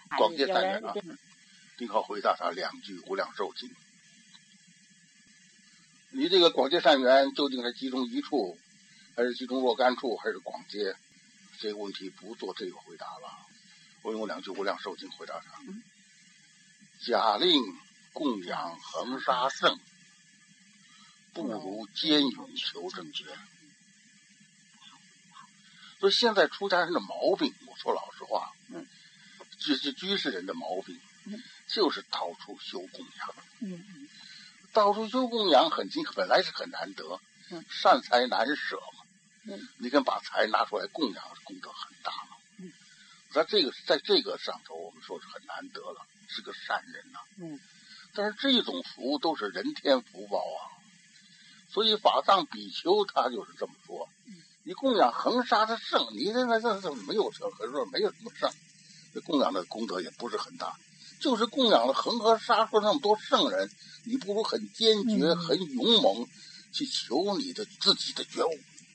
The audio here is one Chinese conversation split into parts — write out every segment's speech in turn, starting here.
广结善缘啊。丁浩回答他2句无量寿经。你这个广结善缘究竟是集中一处，还是集中若干处，还是广结？这个问题不做这个回答了。我用2句无量寿经回答他：假令供养恒沙圣，不如坚勇求正觉。所以现在出家人的毛病，我说老实话，这居士人的毛病，就是到处修供养。到处修供养本来是很难得，善财难舍嘛。你看把财拿出来供养，功德很大嘛。在这个上头，我们说是很难得了，是个善人呐。但是这种福都是人天福报啊。所以法藏比丘他就是这么说。你供养恒沙的圣，你这没有圣，可是说没有什么圣，这供养的功德也不是很大。就是供养了恒河沙数那么多圣人，你不如很坚决、很勇猛去求你的自己的觉悟，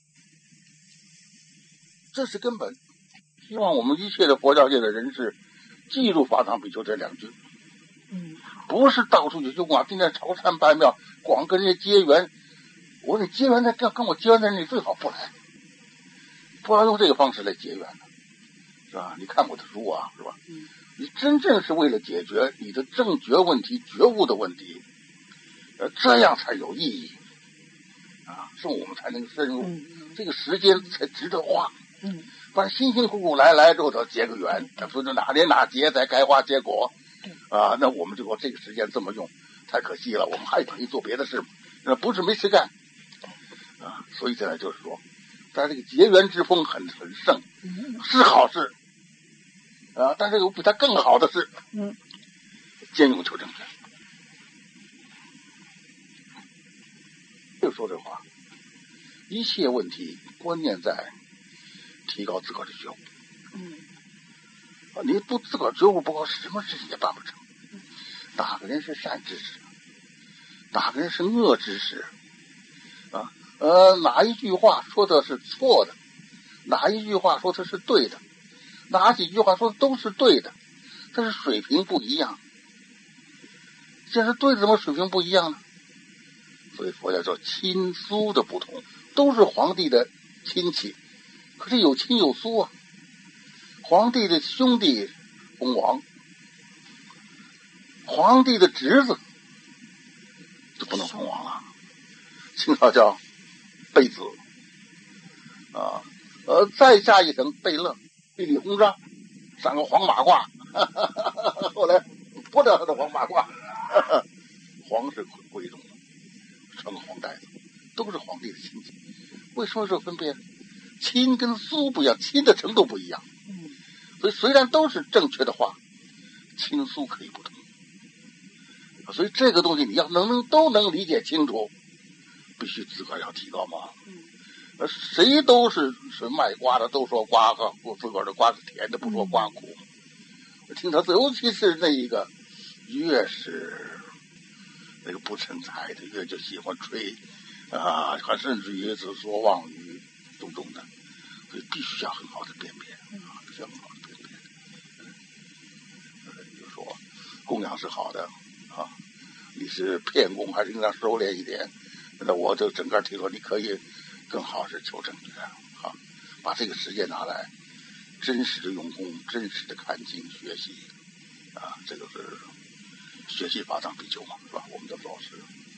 这是根本。希望我们一切的佛教界的人士记住法藏比丘这2句。不是到处去修供养，今天朝山拜庙，光跟人家结缘。我说你结缘的跟我结缘的人，你最好不来，不要用这个方式来结缘的，是吧？你看我的书啊，是吧？你真正是为了解决你的正觉问题、觉悟的问题，这样才有意义啊，是我们才能深入，这个时间才值得花。不然辛辛苦苦来之后，他结个缘，他不是哪年哪节才开花结果啊？那我们就说这个时间这么用，太可惜了。我们还可以做别的事嘛，不是没事干啊。所以现在就是说，但这个结缘之风很盛，是好事。但是有比他更好的是，坚勇求正觉。就说这话，一切问题关键在提高自个儿的觉悟。你不自个儿觉悟不高，什么事情也办不成。哪个人是善知识，哪个人是恶知识啊？哪一句话说的是错的，哪一句话说的是对的，哪几句话说的都是对的，但是水平不一样。既然是对的，怎么水平不一样呢？所以佛教叫亲疏的不同，都是皇帝的亲戚，可是有亲有疏啊。皇帝的兄弟封王，皇帝的侄子就不能封王了。清朝叫贝子啊，再下一层贝勒，地理轰炸上个黄马褂，后来不知道他的黄马褂，皇室贵重的，穿个黄带子，都是皇帝的亲戚。为什么这分别？亲跟疏不一样，亲的程度不一样。所以虽然都是正确的话，亲疏可以不同。所以这个东西你要都能理解清楚，必须自个儿要提高嘛。谁都是卖瓜的，都说瓜和自个儿的瓜是甜的，不说瓜苦。听他尤其是那一个，越是那个不成才的，越就喜欢吹啊，还甚至于是说妄语种种的，所以必须要很好的辨别必须要很好的辨别。就说供养是好的啊，你是骗供还是应当收敛一点？那我就整个提出，你可以更好是求正觉啊，把这个时间拿来真实的用功，真实的看经学习啊，这个是学习法藏比丘嘛，是吧？我们的老师。